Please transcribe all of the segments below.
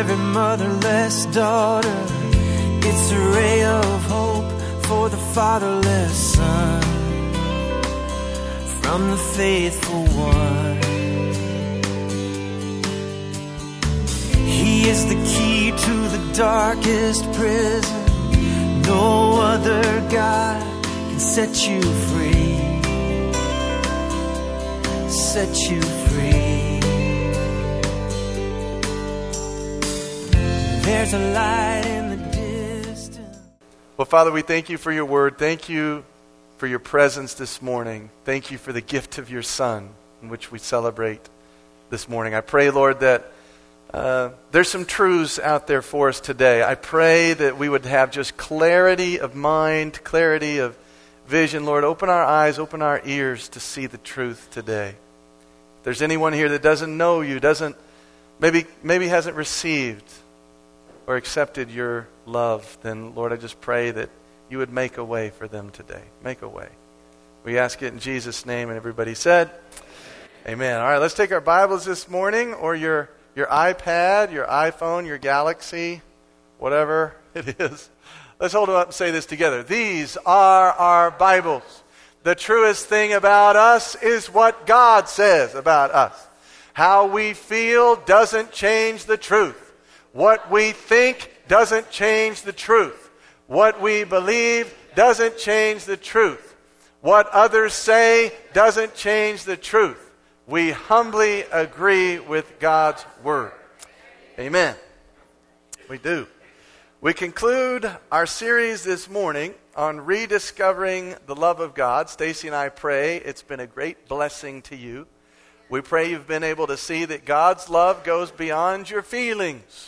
every motherless daughter. It's a ray of hope for the fatherless son from the faithful one. He is the key to the darkest prison. No other God can set you free. Set you free. There's a light in the distance. Well, Father, we thank you for your word. Thank you for your presence this morning. Thank you for the gift of your Son, in which we celebrate this morning. I pray, Lord, that there's some truths out there for us today. I pray that we would have just clarity of mind, clarity of vision. Lord, open our eyes, open our ears to see the truth today. If there's anyone here that doesn't know you, maybe hasn't received or accepted your love, then Lord, I just pray that you would make a way for them today. Make a way. We ask it in Jesus' name, and everybody said, Amen. All right, let's take our Bibles this morning, or your iPad, your iPhone, your Galaxy, whatever it is. Let's hold them up and say this together. These are our Bibles. The truest thing about us is what God says about us. How we feel doesn't change the truth. What we think doesn't change the truth. What we believe doesn't change the truth. What others say doesn't change the truth. We humbly agree with God's Word. Amen. We do. We conclude our series this morning on rediscovering the love of God. Stacy and I pray it's been a great blessing to you. We pray you've been able to see that God's love goes beyond your feelings.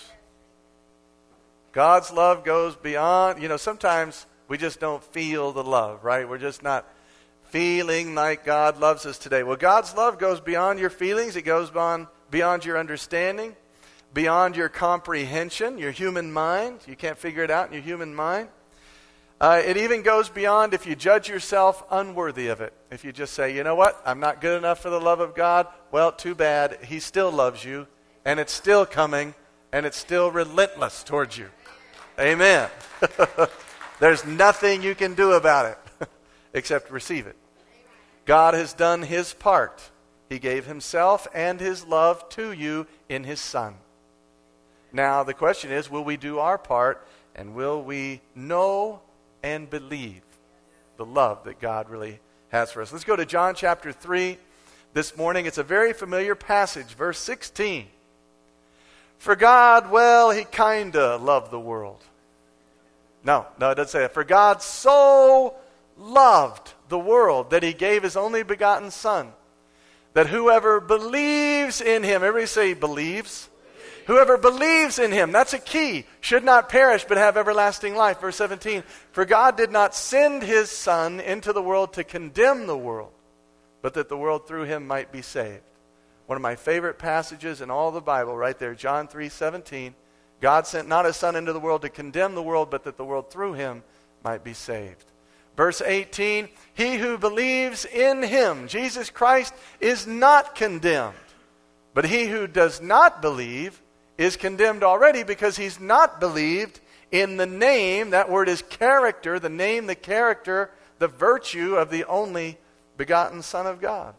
God's love goes beyond, sometimes we just don't feel the love, right? We're just not feeling like God loves us today. Well, God's love goes beyond your feelings. It goes beyond your understanding, beyond your comprehension, your human mind. You can't figure it out in your human mind. It even goes beyond if you judge yourself unworthy of it. If you just say, you know what, I'm not good enough for the love of God. Well, too bad. He still loves you, and it's still coming, and it's still relentless towards you. Amen. There's nothing you can do about it except receive it. God has done his part. He gave himself and his love to you in his Son. Now the question is, will we do our part, and will we know and believe the love that God really has for us? Let's go to John chapter 3 this morning. It's a very familiar passage, verse 16. For God, he kinda loved the world. No, it doesn't say that. For God so loved the world that he gave his only begotten Son, that whoever believes in him, everybody say believes. Whoever believes in him, that's a key, should not perish but have everlasting life. Verse 17, for God did not send his Son into the world to condemn the world, but that the world through him might be saved. One of my favorite passages in all the Bible right there, John 3:17. God sent not his Son into the world to condemn the world, but that the world through him might be saved. Verse 18, he who believes in him, Jesus Christ, is not condemned. But he who does not believe is condemned already, because he's not believed in the name, that word is character, the name, the character, the virtue of the only begotten Son of God.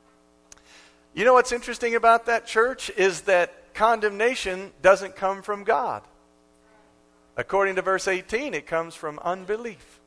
You know what's interesting about that, church, is that condemnation doesn't come from God. According to verse 18, it comes from unbelief.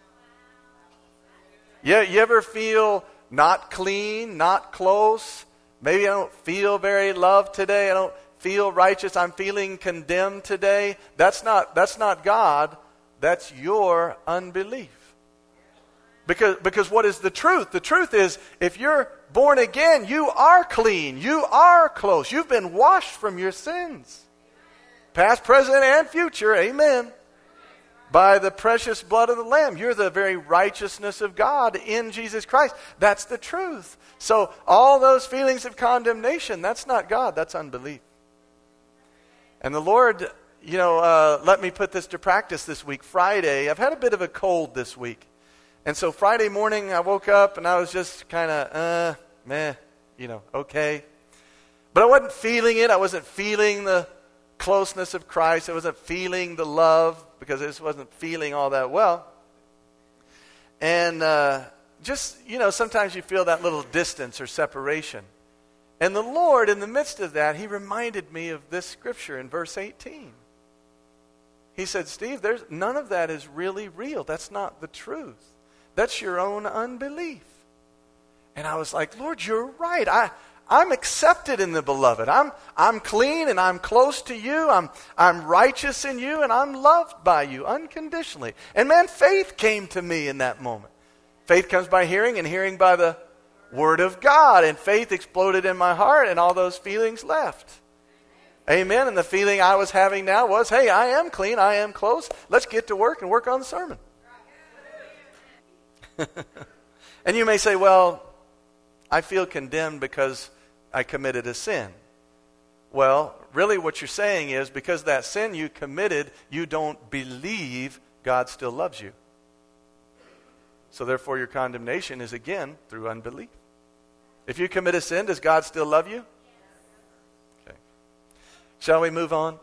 Yeah, you ever feel not clean, not close? Maybe I don't feel very loved today. I don't feel righteous. I'm feeling condemned today. That's not God. That's your unbelief. Because what is the truth? The truth is, if you're born again, you are clean. You are close. You've been washed from your sins. Past, present, and future. Amen. By the precious blood of the Lamb. You're the very righteousness of God in Jesus Christ. That's the truth. So all those feelings of condemnation, that's not God. That's unbelief. And the Lord, let me put this to practice this week. Friday, I've had a bit of a cold this week. And so Friday morning, I woke up and I was just kind of, okay. But I wasn't feeling it. I wasn't feeling the closeness of Christ. I wasn't feeling the love because I just wasn't feeling all that well. And just, sometimes you feel that little distance or separation. And the Lord, in the midst of that, He reminded me of this scripture in verse 18. He said, Steve, none of that is really real. That's not the truth. That's your own unbelief. And I was like, Lord, you're right. I'm accepted in the beloved. I'm clean and I'm close to you. I'm righteous in you and I'm loved by you unconditionally. And man, faith came to me in that moment. Faith comes by hearing and hearing by the Word of God. And faith exploded in my heart and all those feelings left. Amen. And the feeling I was having now was, hey, I am clean. I am close. Let's get to work and work on the sermon. And you may say, well, I feel condemned because I committed a sin. Well, really what you're saying is because that sin you committed, you don't believe God still loves you. So therefore your condemnation is again through unbelief. If you commit a sin, does God still love you? Okay. Shall we move on?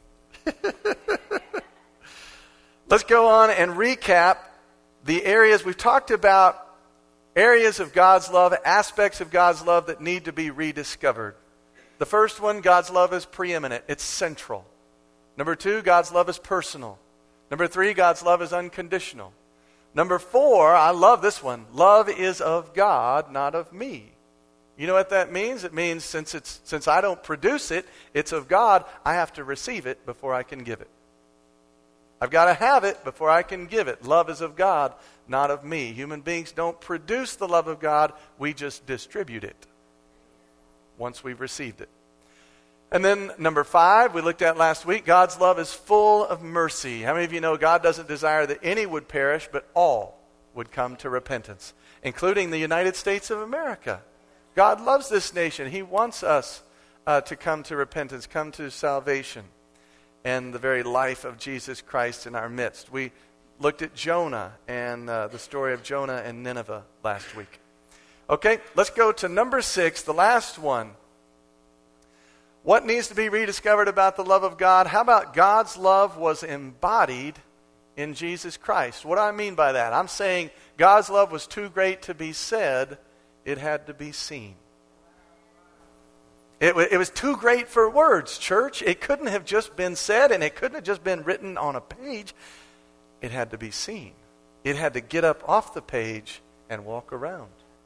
Let's go on and recap the areas we've talked about. Areas of God's love, aspects of God's love that need to be rediscovered. The first one, God's love is preeminent. It's central. Number 2, God's love is personal. Number 3, God's love is unconditional. Number 4, I love this one. Love is of God, not of me. You know what that means? It means since I don't produce it, it's of God, I have to receive it before I can give it. I've got to have it before I can give it. Love is of God, not of me. Human beings don't produce the love of God. We just distribute it once we've received it. And then number 5, we looked at last week, God's love is full of mercy. How many of you know God doesn't desire that any would perish, but all would come to repentance, including the United States of America. God loves this nation. He wants us to come to repentance, come to salvation, and the very life of Jesus Christ in our midst. We looked at Jonah and the story of Jonah and Nineveh last week. Okay, let's go to number 6, the last one. What needs to be rediscovered about the love of God? How about God's love was embodied in Jesus Christ? What do I mean by that? I'm saying God's love was too great to be said. It had to be seen. It was too great for words, church. It couldn't have just been said, and it couldn't have just been written on a page. It had to be seen. It had to get up off the page and walk around.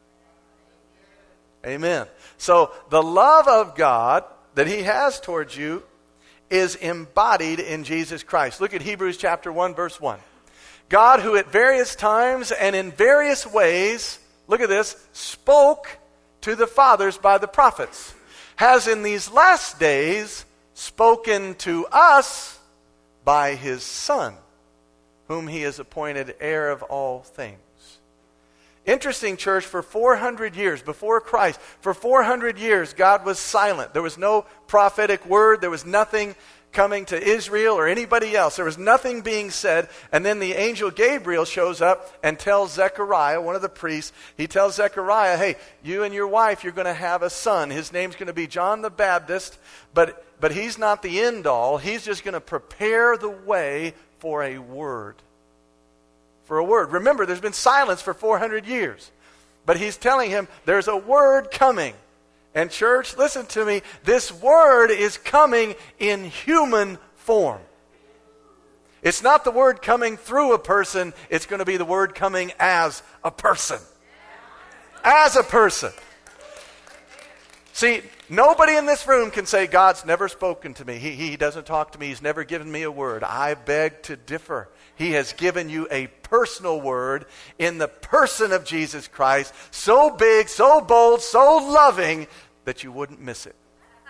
Amen. So the love of God that He has towards you is embodied in Jesus Christ. Look at Hebrews chapter 1, verse 1. God, who at various times and in various ways, look at this, spoke to the fathers by the prophets, has in these last days spoken to us by His Son, whom He has appointed heir of all things. Interesting, church, for 400 years, before Christ, for 400 years, God was silent. There was no prophetic word. There was nothing coming to Israel or anybody else. There was nothing being said. And then the angel Gabriel shows up and tells Zechariah, one of the priests, he tells Zechariah, hey, you and your wife, you're going to have a son. His name's going to be John the Baptist, but he's not the end all. He's just going to prepare the way for a word. For a word. Remember, there's been silence for 400 years. But he's telling him there's a word coming. And church, listen to me. This word is coming in human form. It's not the word coming through a person. It's going to be the word coming as a person. As a person. See, nobody in this room can say, God's never spoken to me. He doesn't talk to me. He's never given me a word. I beg to differ. He has given you a personal word in the person of Jesus Christ, so big, so bold, so loving that you wouldn't miss it.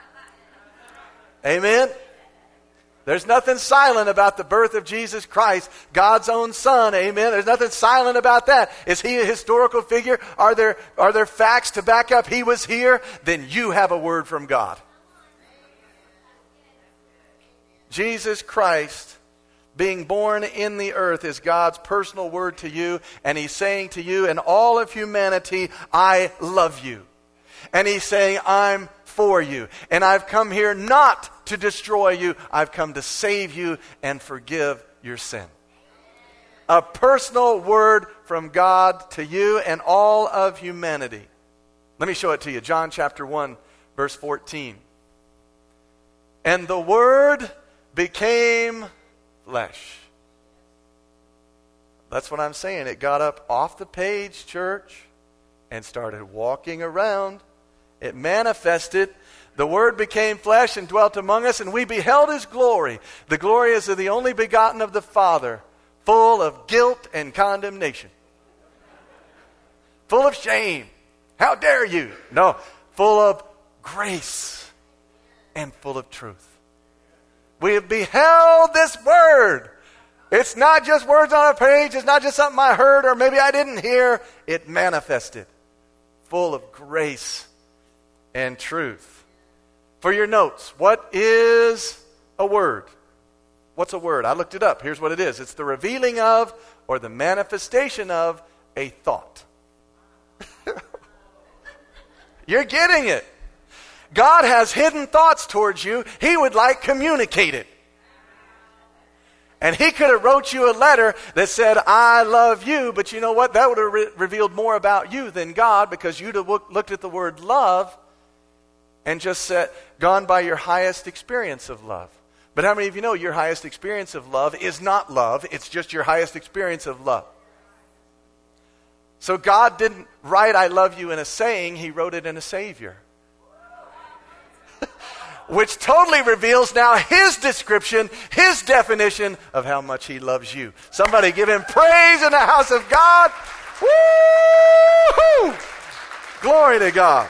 Amen? There's nothing silent about the birth of Jesus Christ, God's own Son. Amen? There's nothing silent about that. Is He a historical figure? Are there facts to back up He was here? Then you have a word from God. Jesus Christ, being born in the earth, is God's personal word to you, and He's saying to you and all of humanity, I love you. And He's saying, I'm for you. And I've come here not to destroy you. I've come to save you and forgive your sin. A personal word from God to you and all of humanity. Let me show it to you. John chapter 1, verse 14. And the Word became flesh. That's what I'm saying. It got up off the page, church, and started walking around. It manifested. The Word became flesh and dwelt among us, and we beheld His glory. The glory is of the only begotten of the Father, full of guilt and condemnation. Full of shame. How dare you? No, full of grace and full of truth. We have beheld this Word. It's not just words on a page. It's not just something I heard or maybe I didn't hear. It manifested. Full of grace and truth. For your notes, what is a word? What's a word? I looked it up. Here's what it is. It's the revealing of or the manifestation of a thought. You're getting it. God has hidden thoughts towards you. He would like communicated. And He could have wrote you a letter that said, I love you. But you know what? That would have revealed more about you than God, because you'd have looked at the word love and just said, gone by your highest experience of love. But how many of you know your highest experience of love is not love? It's just your highest experience of love. So God didn't write I love you in a saying. He wrote it in a Savior. Which totally reveals now His description, His definition of how much He loves you. Somebody give Him praise in the house of God. Woo-hoo! Glory to God.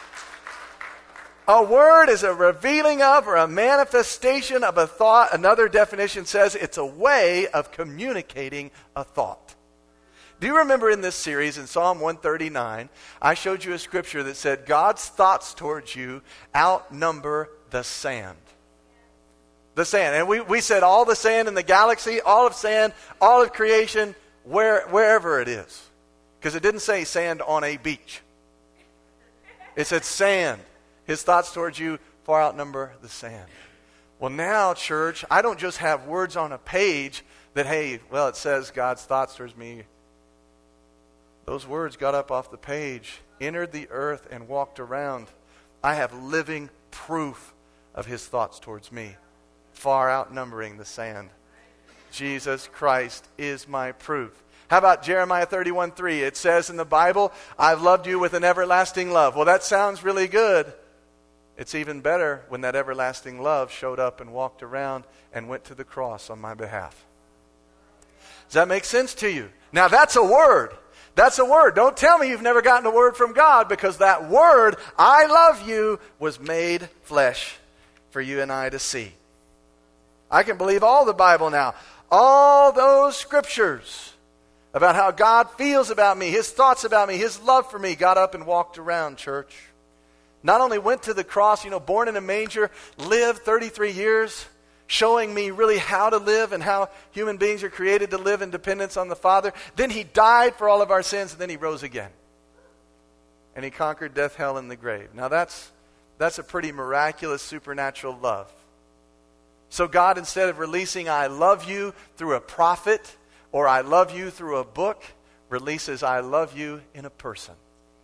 A word is a revealing of or a manifestation of a thought. Another definition says it's a way of communicating a thought. Do you remember in this series in Psalm 139, I showed you a scripture that said God's thoughts towards you outnumber the sand. The sand. And we said all the sand in the galaxy, all of sand, all of creation, wherever it is. Because it didn't say sand on a beach. It said sand. His thoughts towards you far outnumber the sand. Well, now, church, I don't just have words on a page that, hey, well, it says God's thoughts towards me. Those words got up off the page, entered the earth, and walked around. I have living proof of His thoughts towards me, far outnumbering the sand. Jesus Christ is my proof. How about Jeremiah 31:3? It says in the Bible, I've loved you with an everlasting love. Well, that sounds really good. It's even better when that everlasting love showed up and walked around and went to the cross on my behalf. Does that make sense to you? Now that's a word. That's a word. Don't tell me you've never gotten a word from God, because that word, I love you, was made flesh for you and I to see. I can believe all the Bible now. All those scriptures about how God feels about me, His thoughts about me, His love for me, got up and walked around, church. Not only went to the cross, born in a manger, lived 33 years, showing me really how to live and how human beings are created to live in dependence on the Father. Then He died for all of our sins, and then He rose again. And He conquered death, hell, and the grave. Now that's a pretty miraculous supernatural love. So God, instead of releasing I love you through a prophet or I love you through a book, releases I love you in a person.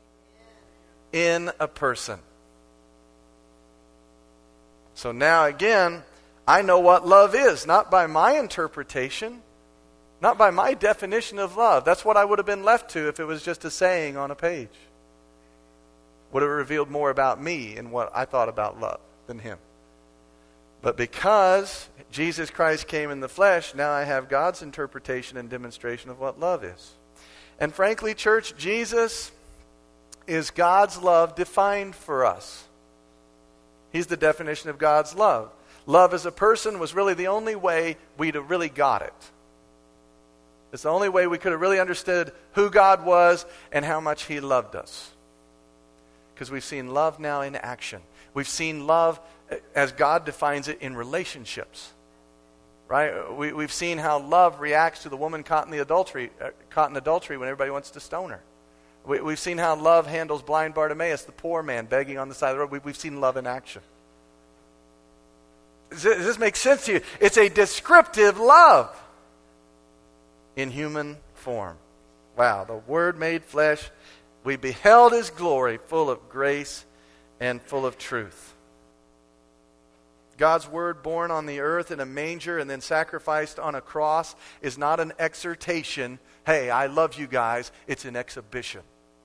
In a person. So now again, I know what love is, not by my interpretation, not by my definition of love. That's what I would have been left to if it was just a saying on a page. Would have revealed more about me and what I thought about love than Him. But because Jesus Christ came in the flesh, now I have God's interpretation and demonstration of what love is. And frankly, church, Jesus is God's love defined for us. He's the definition of God's love. Love as a person was really the only way we'd have really got it. It's the only way we could have really understood who God was and how much He loved us. Because we've seen love now in action. We've seen love as God defines it in relationships. Right? We've seen how love reacts to the woman caught in adultery when everybody wants to stone her. We've seen how love handles blind Bartimaeus, the poor man begging on the side of the road. We've seen love in action. Does this make sense to you? It's a descriptive love in human form. Wow, the Word made flesh. We beheld His glory, full of grace and full of truth. God's Word born on the earth in a manger and then sacrificed on a cross is not an exhortation. Hey, I love you guys. It's an exhibition.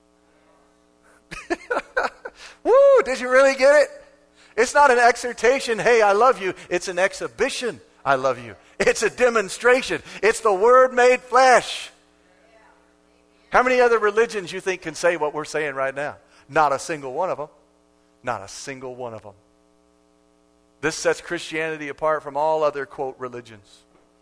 Woo, did you really get it? It's not an exhortation. Hey, I love you. It's an exhibition. I love you. It's a demonstration. It's the Word made flesh. How many other religions you think can say what we're saying right now? Not a single one of them. Not a single one of them. This sets Christianity apart from all other, quote, religions.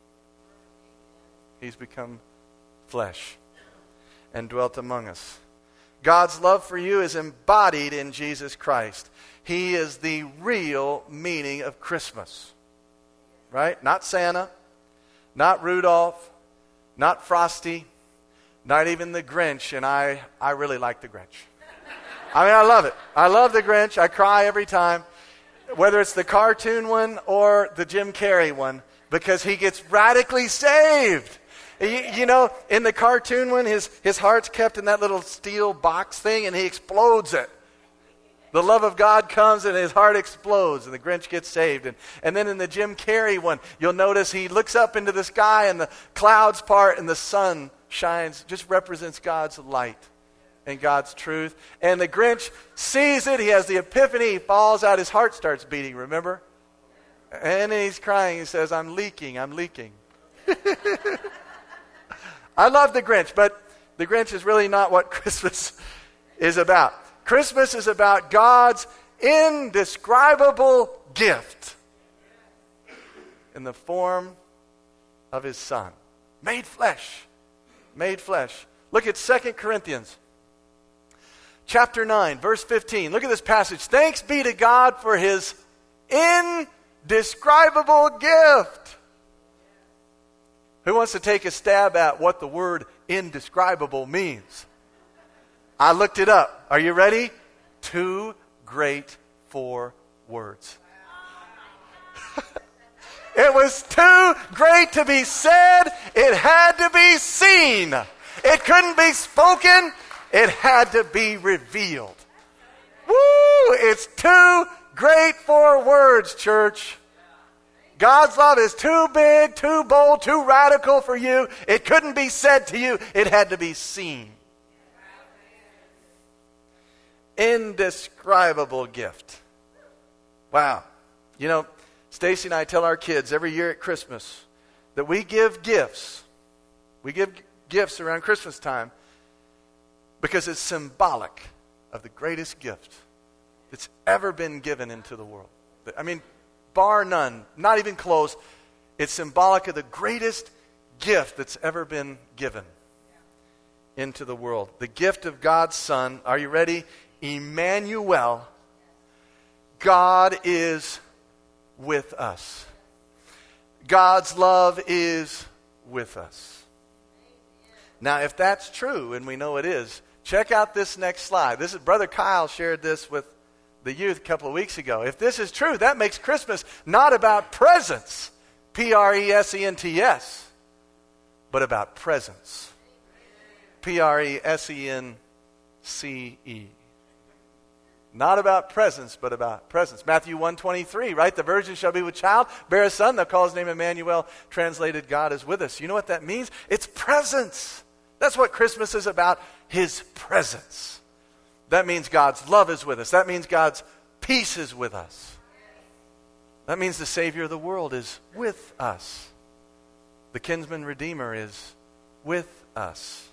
He's become flesh and dwelt among us. God's love for you is embodied in Jesus Christ. He is the real meaning of Christmas. Right? Not Santa, not Rudolph, not Frosty, not even the Grinch. And I really like the Grinch. I mean, I love it. I love the Grinch. I cry every time. Whether it's the cartoon one or the Jim Carrey one, because he gets radically saved. You know, in the cartoon one, his heart's kept in that little steel box thing, and he explodes it. The love of God comes, and his heart explodes, and the Grinch gets saved. And then in the Jim Carrey one, you'll notice he looks up into the sky, and the clouds part, and the sun shines. Just represents God's light and God's truth. And the Grinch sees it. He has the epiphany. He falls out. His heart starts beating, remember? And he's crying. He says, I'm leaking. I'm leaking. I love the Grinch, but the Grinch is really not what Christmas is about. Christmas is about God's indescribable gift in the form of His Son. Made flesh. Made flesh. Look at 2 Corinthians chapter 9, verse 15. Look at this passage. Thanks be to God for His indescribable gift. Who wants to take a stab at what the word indescribable means? I looked it up. Are you ready? Too great for words. It was too great to be said. It had to be seen. It couldn't be spoken. It had to be revealed. Woo! It's too great for words, church. God's love is too big, too bold, too radical for you. It couldn't be said to you. It had to be seen. Indescribable gift. Wow. You know, Stacy and I tell our kids every year at Christmas that we give gifts. We give gifts around Christmas time because it's symbolic of the greatest gift that's ever been given into the world. I mean, bar none, not even close. It's symbolic of the greatest gift that's ever been given into the world. The gift of God's Son. Are you ready? Emmanuel. God is with us. God's love is with us. Now, if that's true, and we know it is, check out this next slide. This is Brother Kyle shared this with the youth a couple of weeks ago. If this is true, that makes Christmas not about presents, Presents, but about presence, Presence. Not about presents, but about presence. Matthew 1:23, right? The virgin shall be with child, bear a son, they'll call his name Emmanuel, translated God is with us. You know what that means? It's presence. That's what Christmas is about, His presence. That means God's love is with us. That means God's peace is with us. That means the Savior of the world is with us. The kinsman redeemer is with us.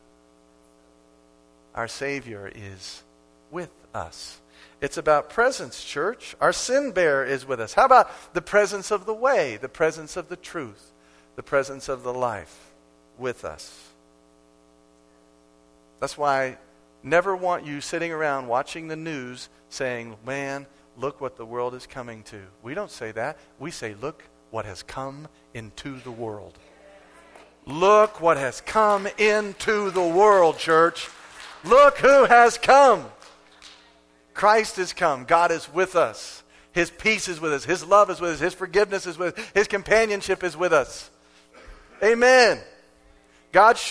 Our Savior is with us. It's about presence, church. Our sin bearer is with us. How about the presence of the way, the presence of the truth, the presence of the life with us? That's why I never want you sitting around watching the news saying, man, look what the world is coming to. We don't say that. We say, look what has come into the world. Look what has come into the world, church. Look who has come. Christ has come. God is with us. His peace is with us. His love is with us. His forgiveness is with us. His companionship is with us. Amen. God's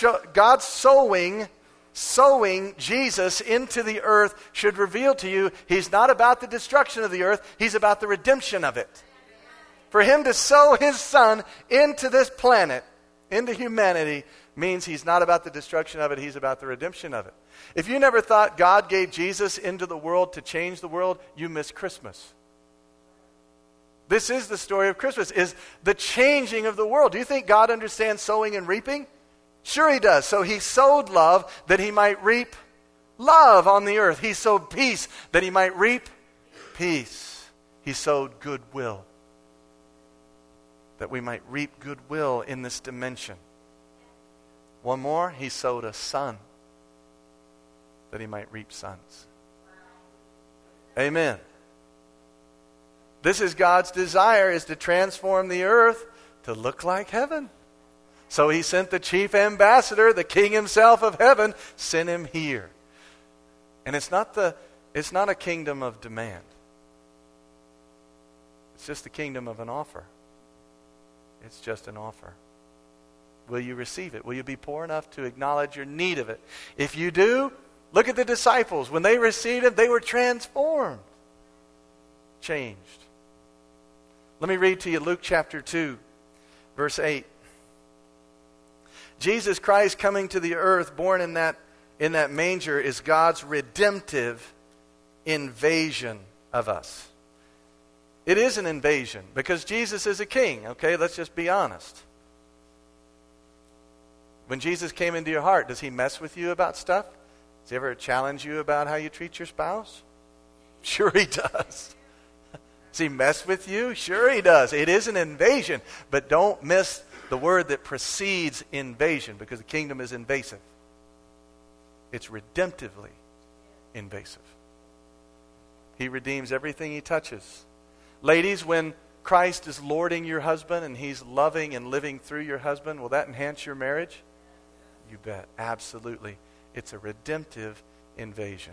sowing Jesus into the earth should reveal to you He's not about the destruction of the earth. He's about the redemption of it. For Him to sow His Son into this planet, into humanity, means He's not about the destruction of it. He's about the redemption of it. If you never thought God gave Jesus into the world to change the world, you miss Christmas. This is the story of Christmas, is the changing of the world. Do you think God understands sowing and reaping? Sure He does. So He sowed love that He might reap love on the earth. He sowed peace that He might reap peace. He sowed goodwill that we might reap goodwill in this dimension. One more, He sowed a son that He might reap sons. Amen. This is God's desire, is to transform the earth to look like heaven. So He sent the chief ambassador, the King Himself of heaven, sent Him here. And it's not a kingdom of demand. It's just the kingdom of an offer. It's just an offer. Will you receive it? Will you be poor enough to acknowledge your need of it? If you do, look at the disciples. When they received it, they were transformed. Changed. Let me read to you Luke chapter 2, verse 8. Jesus Christ coming to the earth, born in that manger, is God's redemptive invasion of us. It is an invasion because Jesus is a king, okay? Let's just be honest. When Jesus came into your heart, does He mess with you about stuff? Does He ever challenge you about how you treat your spouse? Sure He does. Does He mess with you? Sure He does. It is an invasion, but don't miss the word that precedes invasion, because the kingdom is invasive. It's redemptively invasive. He redeems everything He touches. Ladies, when Christ is lording your husband and He's loving and living through your husband, will that enhance your marriage? You bet. Absolutely. It's a redemptive invasion.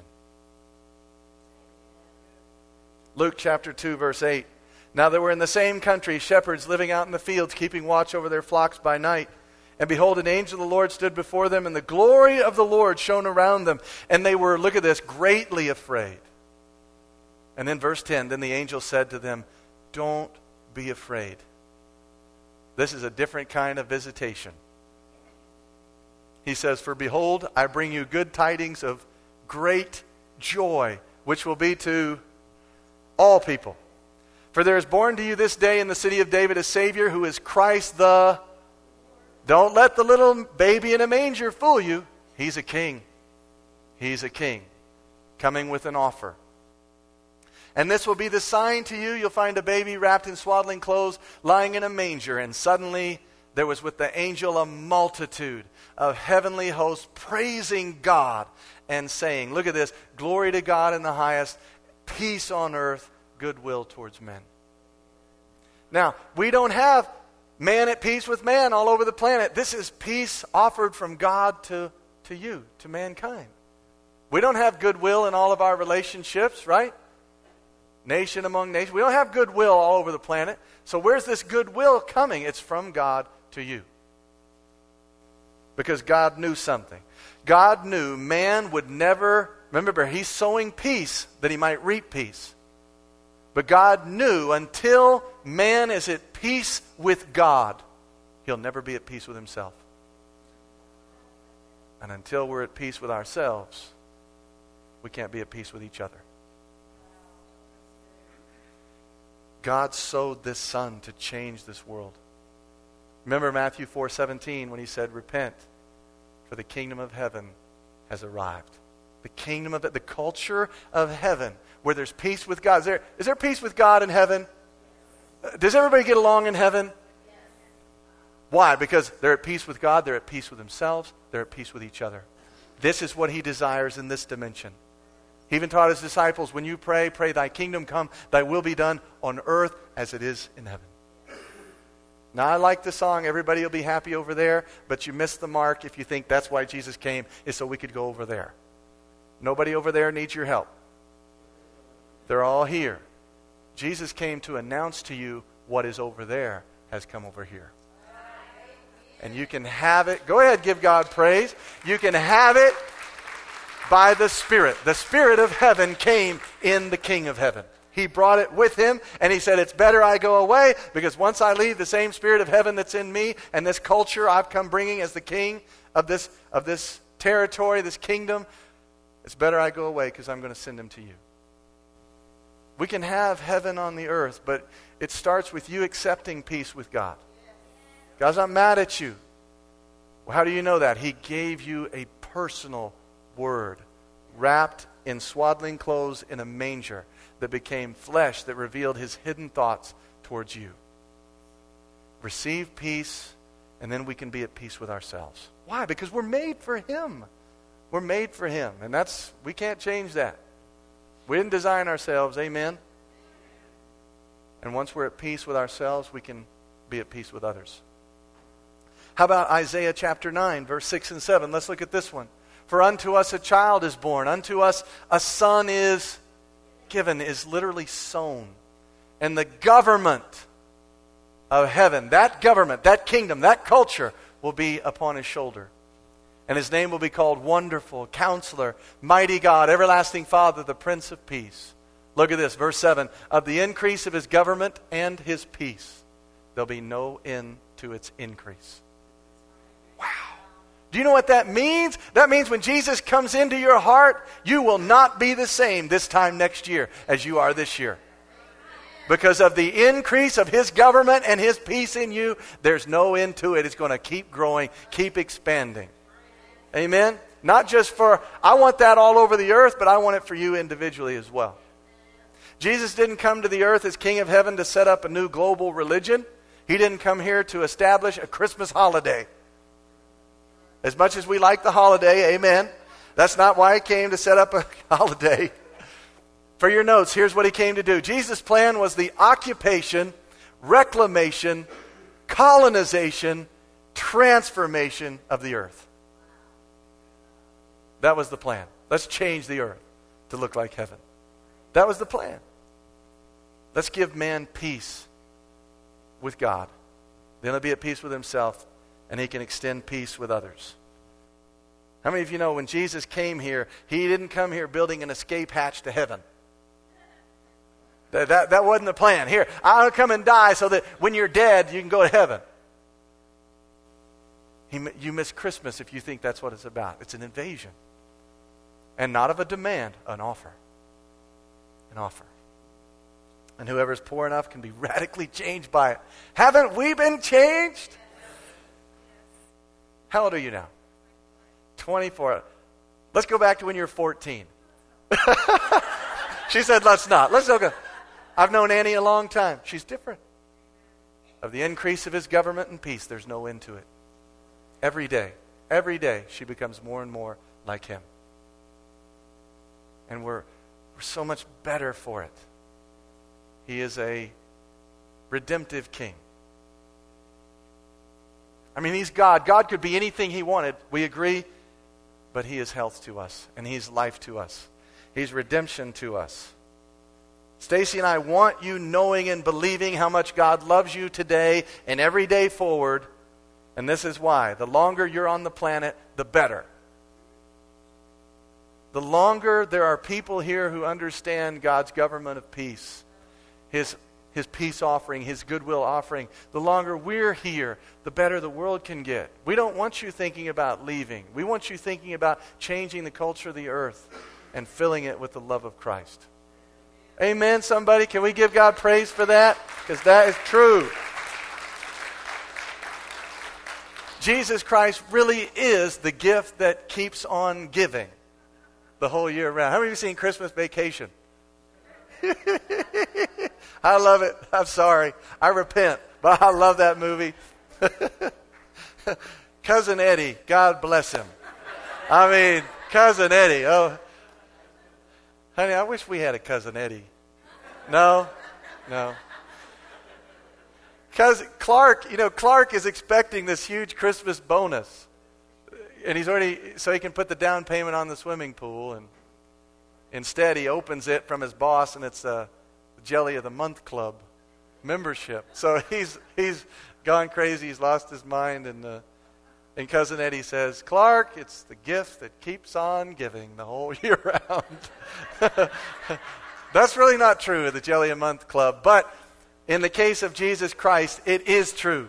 Luke chapter 2, verse 8. Now there were in the same country shepherds living out in the fields, keeping watch over their flocks by night. And behold, an angel of the Lord stood before them, and the glory of the Lord shone around them. And they were, look at this, greatly afraid. And then verse 10, then the angel said to them, don't be afraid. This is a different kind of visitation. He says, for behold, I bring you good tidings of great joy, which will be to all people. For there is born to you this day in the city of David a Savior, who is Christ the... Don't let the little baby in a manger fool you. He's a king. He's a king coming with an offer. And this will be the sign to you. You'll find a baby wrapped in swaddling clothes, lying in a manger. And suddenly there was with the angel a multitude of heavenly hosts praising God and saying, look at this, glory to God in the highest, peace on earth, goodwill towards men. Now, we don't have man at peace with man all over the planet. This is peace offered from God to you, to mankind. We don't have goodwill in all of our relationships, right? Nation among nations. We don't have goodwill all over the planet. So where's this goodwill coming? It's from God to you. Because God knew something. God knew man would never, remember, He's sowing peace that He might reap peace. But God knew until man is at peace with God, he'll never be at peace with himself. And until we're at peace with ourselves, we can't be at peace with each other. God sowed this Son to change this world. Remember Matthew 4:17 when He said, repent, for the kingdom of heaven has arrived. The kingdom of the culture of heaven, where there's peace with God. Is there peace with God in heaven? Does everybody get along in heaven? Why? Because they're at peace with God, they're at peace with themselves, they're at peace with each other. This is what He desires in this dimension. He even taught His disciples, when you pray, pray thy kingdom come, thy will be done on earth as it is in heaven. Now, I like the song, everybody will be happy over there, but you missed the mark if you think that's why Jesus came, is so we could go over there. Nobody over there needs your help. They're all here. Jesus came to announce to you what is over there has come over here. And you can have it. Go ahead, give God praise. You can have it by the Spirit. The Spirit of heaven came in the King of heaven. He brought it with him, and he said, it's better I go away, because once I leave, the same Spirit of heaven that's in me and this culture I've come bringing as the king of this territory, this kingdom, it's better I go away because I'm going to send him to you. We can have heaven on the earth, but it starts with you accepting peace with God. God's not mad at you. Well, how do you know that? He gave you a personal word wrapped in swaddling clothes in a manger that became flesh that revealed his hidden thoughts towards you. Receive peace, and then we can be at peace with ourselves. Why? Because we're made for him. We're made for him, and we can't change that. We didn't design ourselves, amen? And once we're at peace with ourselves, we can be at peace with others. How about Isaiah chapter 9, verse 6 and 7? Let's look at this one. For unto us a child is born, unto us a son is given, is literally sown. And the government of heaven, that government, that kingdom, that culture will be upon his shoulder. And his name will be called Wonderful, Counselor, Mighty God, Everlasting Father, the Prince of Peace. Look at this, verse 7. Of the increase of his government and his peace, there'll be no end to its increase. Wow. Do you know what that means? That means when Jesus comes into your heart, you will not be the same this time next year as you are this year. Because of the increase of his government and his peace in you, there's no end to it. It's going to keep growing, keep expanding. Amen? Not just I want that all over the earth, but I want it for you individually as well. Jesus didn't come to the earth as King of Heaven to set up a new global religion. He didn't come here to establish a Christmas holiday. As much as we like the holiday, amen, that's not why he came, to set up a holiday. For your notes, here's what he came to do. Jesus' plan was the occupation, reclamation, colonization, transformation of the earth. That was the plan. Let's change the earth to look like heaven. That was the plan. Let's give man peace with God. Then he'll be at peace with himself, and he can extend peace with others. How many of you know when Jesus came here, he didn't come here building an escape hatch to heaven? That wasn't the plan. Here, I'll come and die so that when you're dead, you can go to heaven. You miss Christmas if you think that's what it's about. It's an invasion. And not of a demand, an offer. An offer. And whoever's poor enough can be radically changed by it. Haven't we been changed? How old are you now? 24. Let's go back to when you were 14. She said, let's not. Let's go. I've known Annie a long time. She's different. Of the increase of his government and peace, there's no end to it. Every day, she becomes more and more like him. And we're so much better for it. He is a redemptive king. I mean, he's God. God could be anything he wanted. We agree. But he is health to us. And he's life to us. He's redemption to us. Stacy and I want you knowing and believing how much God loves you today and every day forward. And this is why. The longer you're on the planet, the better. The longer there are people here who understand God's government of peace, His peace offering, His goodwill offering, the longer we're here, the better the world can get. We don't want you thinking about leaving. We want you thinking about changing the culture of the earth and filling it with the love of Christ. Amen, somebody? Can we give God praise for that? Because that is true. Jesus Christ really is the gift that keeps on giving the whole year round. How many of you have seen Christmas Vacation? I love it. I'm sorry. I repent. But I love that movie. Cousin Eddie, God bless him. I mean, Cousin Eddie. Oh, honey, I wish we had a Cousin Eddie. No. Cousin Clark, Clark is expecting this huge Christmas bonus. And he's already, so he can put the down payment on the swimming pool. And Instead, he opens it from his boss, and it's a Jelly of the Month Club membership. So he's gone crazy. He's lost his mind. And Cousin Eddie says, Clark, it's the gift that keeps on giving the whole year round. That's really not true of the Jelly a Month Club. But in the case of Jesus Christ, it is true.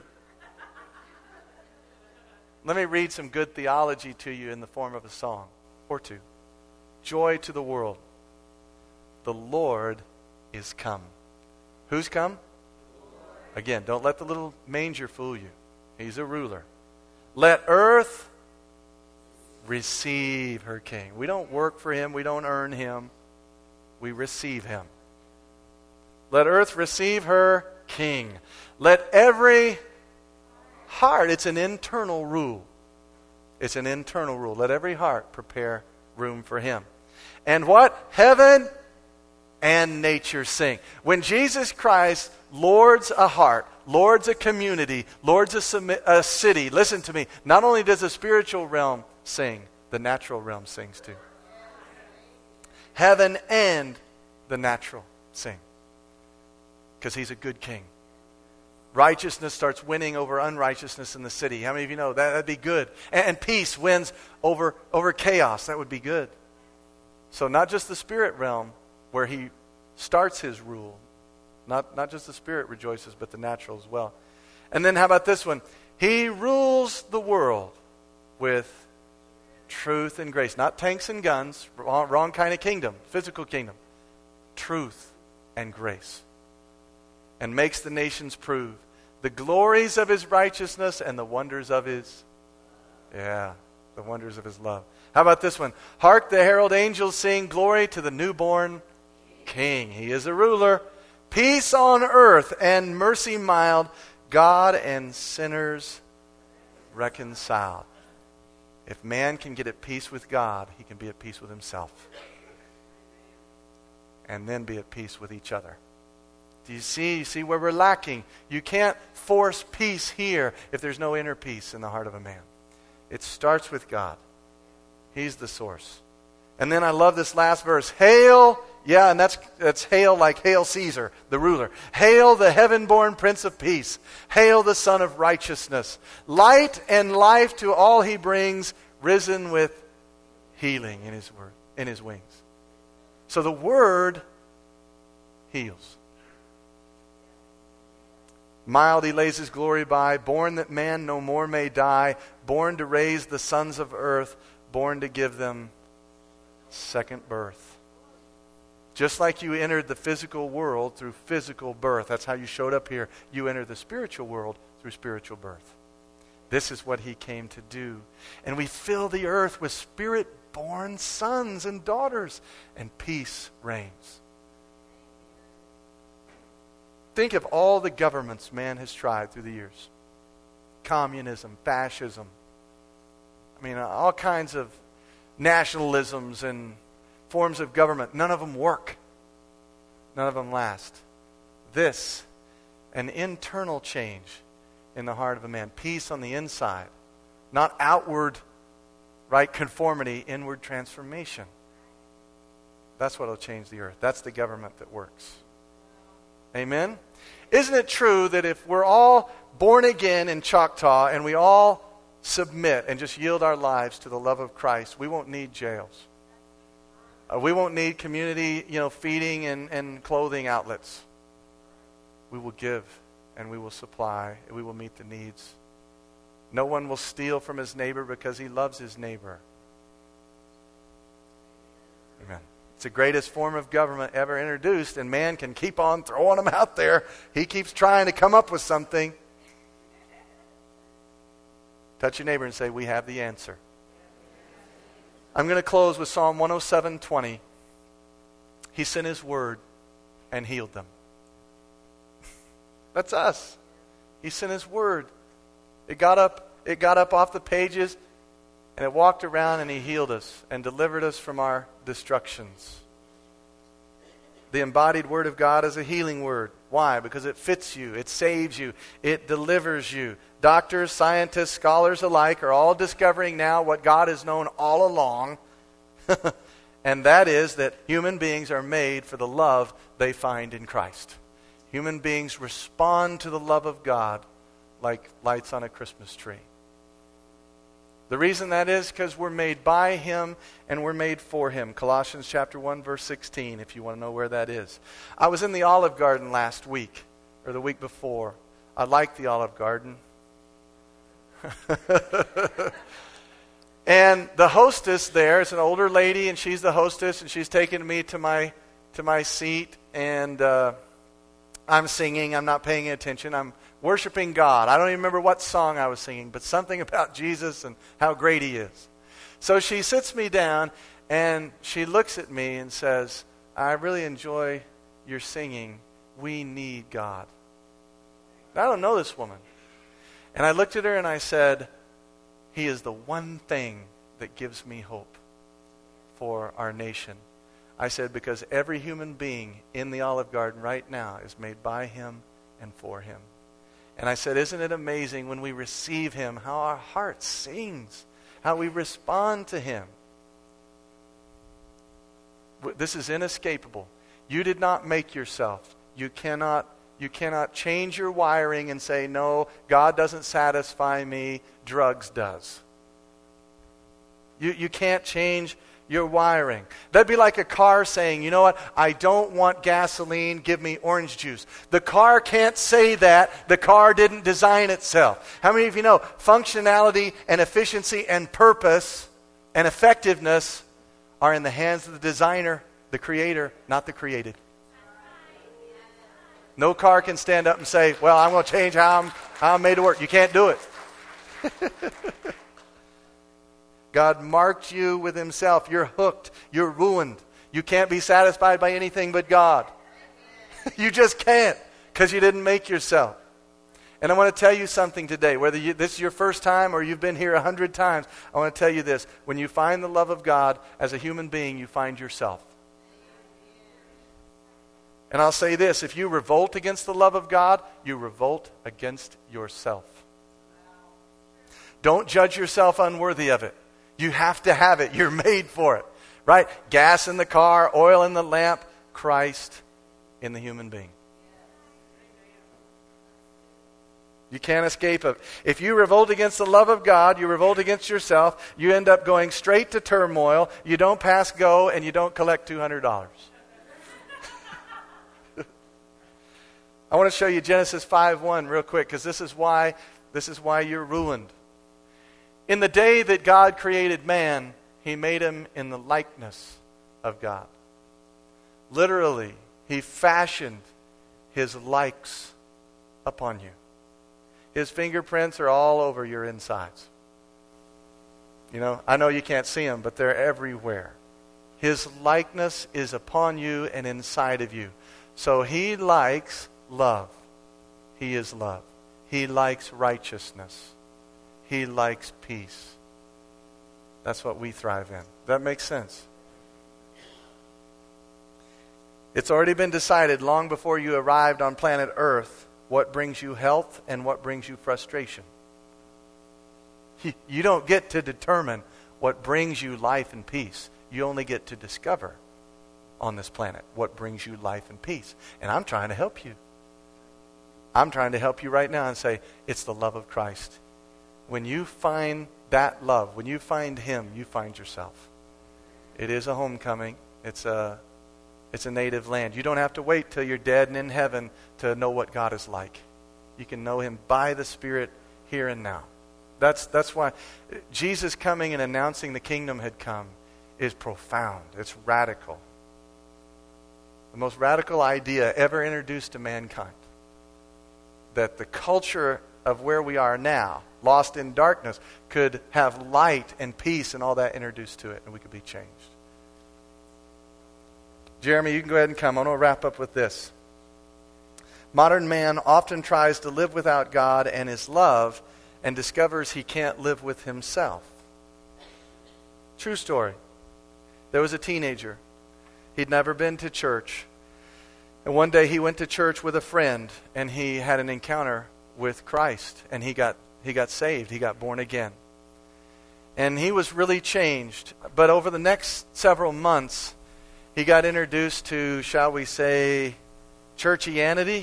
Let me read some good theology to you in the form of a song or two. Joy to the world. The Lord is come. Who's come? Again, don't let the little manger fool you. He's a ruler. Let earth receive her king. We don't work for him. We don't earn him. We receive him. Let earth receive her king. Let every heart, it's an internal rule. It's an internal rule. Let every heart prepare room for him. And what? Heaven and nature sing. When Jesus Christ lords a heart, lords a community, lords a city, listen to me, not only does the spiritual realm sing, the natural realm sings too. Heaven and the natural sing. Because he's a good king. Righteousness starts winning over unrighteousness in the city. How many of you know that'd be good? And peace wins over chaos. That would be good. So not just the spirit realm where he starts his rule. Not just the spirit rejoices, but the natural as well. And then how about this one? He rules the world with truth and grace. Not tanks and guns. Wrong kind of kingdom. Physical kingdom. Truth and grace. And makes the nations prove the glories of his righteousness and the wonders of his, the wonders of his love. How about this one? Hark the herald angels sing, glory to the newborn King. He is a ruler. Peace on earth and mercy mild, God and sinners reconciled. If man can get at peace with God, he can be at peace with himself. And then be at peace with each other. Do you see? You see where we're lacking? You can't force peace here if there's no inner peace in the heart of a man. It starts with God. He's the source. And then I love this last verse. Hail, and that's hail like hail Caesar, the ruler. Hail the heaven-born Prince of Peace. Hail the Son of Righteousness. Light and life to all he brings, risen with healing in his word, in his wings. So the word heals. Mild he lays his glory by, born that man no more may die, born to raise the sons of earth, born to give them second birth. Just like you entered the physical world through physical birth, that's how you showed up here. You enter the spiritual world through spiritual birth. This is what he came to do. And we fill the earth with spirit-born sons and daughters, and peace reigns. Think of all the governments man has tried through the years. Communism, fascism. All kinds of nationalisms and forms of government. None of them work. None of them last. This, an internal change in the heart of a man. Peace on the inside. Not outward, conformity, inward transformation. That's what will change the earth. That's the government that works. Amen? Isn't it true that if we're all born again in Choctaw and we all submit and just yield our lives to the love of Christ, we won't need jails. We won't need community, feeding and clothing outlets. We will give and we will supply and we will meet the needs. No one will steal from his neighbor because he loves his neighbor. Amen. It's the greatest form of government ever introduced, and man can keep on throwing them out there. He keeps trying to come up with something. Touch your neighbor and say, we have the answer. I'm going to close with Psalm 107:20. He sent his word and healed them. That's us. He sent his word. It got up off the pages, and it walked around, and he healed us and delivered us from our destructions. The embodied word of God is a healing word. Why? Because it fits you. It saves you. It delivers you. Doctors, scientists, scholars alike are all discovering now what God has known all along. And that is that human beings are made for the love they find in Christ. Human beings respond to the love of God like lights on a Christmas tree. The reason that is because we're made by Him and we're made for Him. Colossians chapter 1, verse 16, if you want to know where that is. I was in the Olive Garden last week, or the week before. I like the Olive Garden. And the hostess there is an older lady, and she's the hostess, and she's taking me to my seat, and I'm singing. I'm not paying attention. I'm worshiping God. I don't even remember what song I was singing, but something about Jesus and how great He is. So she sits me down, and she looks at me and says, I really enjoy your singing. We need God. I don't know this woman. And I looked at her and I said, He is the one thing that gives me hope for our nation. I said, because every human being in the Olive Garden right now is made by Him and for Him. And I said, isn't it amazing when we receive Him, how our heart sings, how we respond to Him? This is inescapable. You did not make yourself. You cannot change your wiring and say, no, God doesn't satisfy me, drugs does. You can't change your wiring. That'd be like a car saying, you know what, I don't want gasoline, give me orange juice. The car can't say that. The car didn't design itself. How many of you know functionality and efficiency and purpose and effectiveness are in the hands of the designer, the creator, not the created? No car can stand up and say, well, I'm going to change how I'm made to work. You can't do it. God marked you with Himself. You're hooked. You're ruined. You can't be satisfied by anything but God. You just can't, because you didn't make yourself. And I want to tell you something today. Whether this is your first time or you've been here 100 times, I want to tell you this. When you find the love of God as a human being, you find yourself. And I'll say this, if you revolt against the love of God, you revolt against yourself. Don't judge yourself unworthy of it. You have to have it. You're made for it. Right? Gas in the car, oil in the lamp, Christ in the human being. You can't escape it. If you revolt against the love of God, you revolt against yourself, you end up going straight to turmoil, you don't pass go, and you don't collect $200. I want to show you Genesis 5:1 real quick, because this is why you're ruined. In the day that God created man, He made him in the likeness of God. Literally, He fashioned His likes upon you. His fingerprints are all over your insides. You know, I know you can't see them, but they're everywhere. His likeness is upon you and inside of you. So He likes love. He is love. He likes righteousness. He likes peace. That's what we thrive in. That makes sense. It's already been decided long before you arrived on planet Earth what brings you health and what brings you frustration. You don't get to determine what brings you life and peace. You only get to discover on this planet what brings you life and peace. And I'm trying to help you. I'm trying to help you right now and say, it's the love of Christ. When you find that love, when you find Him, you find yourself. It is a homecoming. It's a native land. You don't have to wait till you're dead and in heaven to know what God is like. You can know Him by the Spirit here and now. That's why Jesus coming and announcing the kingdom had come is profound. It's radical. The most radical idea ever introduced to mankind. That the culture of where we are now, lost in darkness, could have light and peace and all that introduced to it, and we could be changed. Jeremy, you can go ahead and come. I'm going to wrap up with this. Modern man often tries to live without God and His love and discovers he can't live with himself. True story. There was a teenager. He'd never been to church. And one day he went to church with a friend and he had an encounter with Christ and he got saved. He got born again. And he was really changed. But over the next several months, he got introduced to, shall we say, churchianity.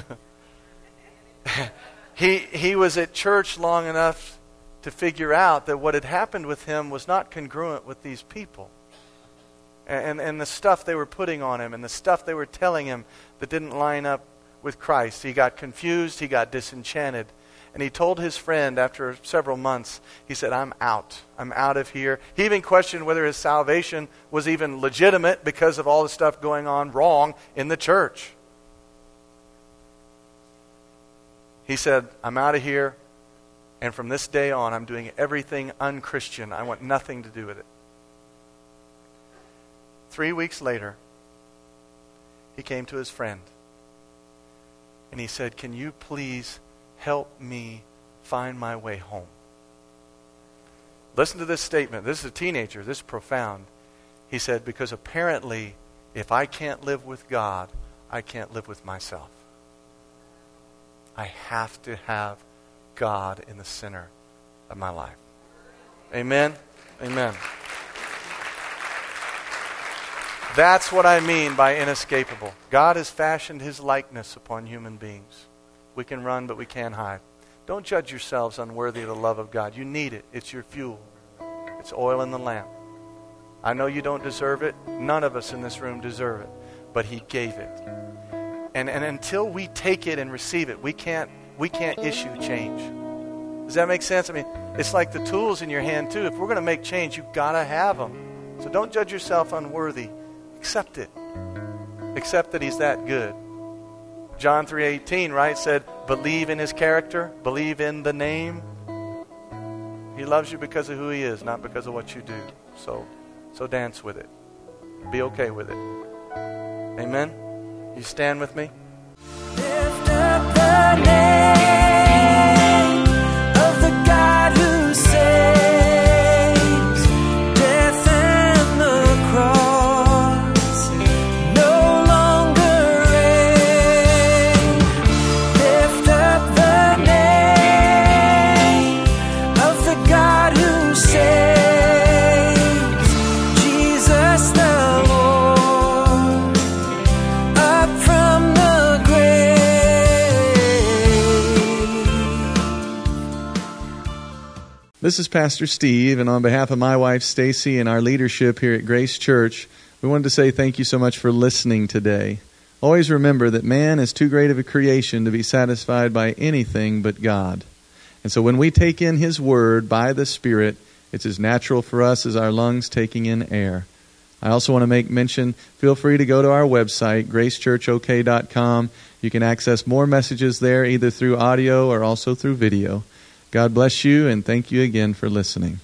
He was at church long enough to figure out that what had happened with him was not congruent with these people. And the stuff they were putting on him and the stuff they were telling him that didn't line up with Christ. He got confused, he got disenchanted. And he told his friend after several months, he said, I'm out of here. He even questioned whether his salvation was even legitimate because of all the stuff going on wrong in the church. He said, I'm out of here, and from this day on, I'm doing everything unchristian. I want nothing to do with it. 3 weeks later, he came to his friend, and he said, can you please help me find my way home? Listen to this statement. This is a teenager. This is profound. He said, because apparently, if I can't live with God, I can't live with myself. I have to have God in the center of my life. Amen? Amen. That's what I mean by inescapable. God has fashioned His likeness upon human beings. We can run, but we can't hide. Don't judge yourselves unworthy of the love of God. You need it. It's your fuel. It's oil in the lamp. I know you don't deserve it. None of us in this room deserve it. But He gave it. And until we take it and receive it, we can't issue change. Does that make sense? I mean, it's like the tools in your hand too. If we're going to make change, you've got to have them. So don't judge yourself unworthy. Accept it. Accept that He's that good. John 3:18, right, said, believe in His character, believe in the name. He loves you because of who He is, not because of what you do. So dance with it. Be okay with it. Amen? You stand with me? Lift up the name of the God who saves. Death and the cross no longer reign. Lift up the name of the God who saves. Jesus the Lord, up from the grave. This is Pastor Steve, and on behalf of my wife Stacy and our leadership here at Grace Church, we wanted to say thank you so much for listening today. Always remember that man is too great of a creation to be satisfied by anything but God. And so when we take in His Word by the Spirit, it's as natural for us as our lungs taking in air. I also want to make mention, feel free to go to our website, gracechurchok.com. You can access more messages there, either through audio or also through video. God bless you, and thank you again for listening.